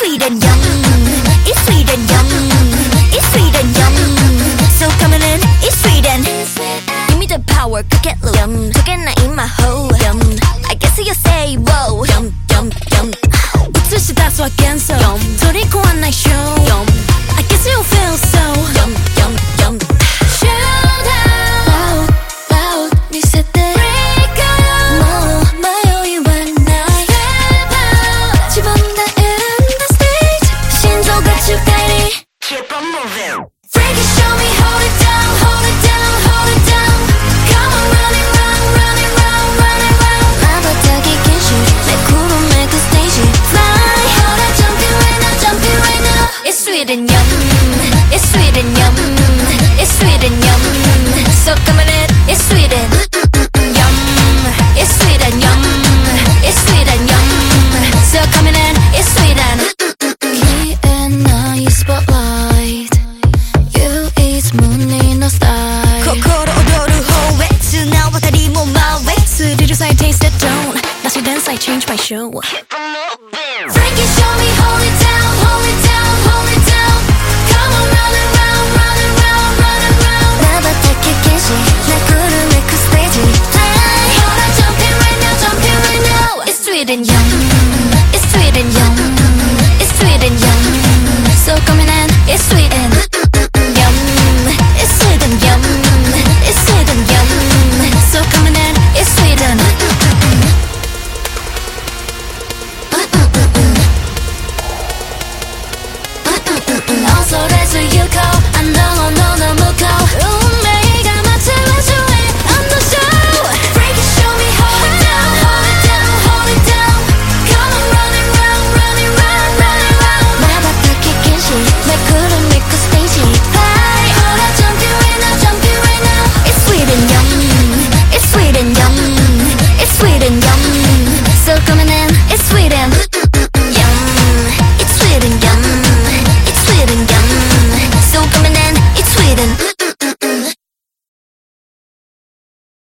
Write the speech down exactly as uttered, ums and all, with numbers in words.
sweet and yum. It's sweet and yum. It's sweet and yum. So coming in, it's sweet and give me the power, cook it low. Yum, cooking I in my hole. Yum, I guess you say whoa. Yum, yum, yum. 웃을 수 다소 against so. 소리 고한 나의 show. Yum, I guess you feel so. Yum, yum, yum. Shout out, loud, loud. 네 세대 break out. 뭐 마요 you and I. Step out. 집안 다 in the stage. 신조가 축하리. Keep on moving. Freak it, show me, hold it down, hold it down, hold it down. Come on, running round, running round, running round. 아바타기 긴실 내 구름에 그 stage. Fly, hold on, jumping right now, jumping right now. It's sweet and yum, it's sweet and yum, it's sweet and yum. So coming in, it's sweet and yum, it's sweet and yum, it's sweet and yum. So coming in, it's sweet and key and nice spotlight. You is money no style. 코코로 오도루 호에 쓰나와다리 모마웨 스리루 사이 taste that don't. 다시 dance I change my show. Freaky show me hold it down, hold it down, hold it down. Come on running round, running round, running round. 나바타키 긴시 내 구름에 그 stage. Fly, hold on jumping right now, jumping right now. It's sweet and yum.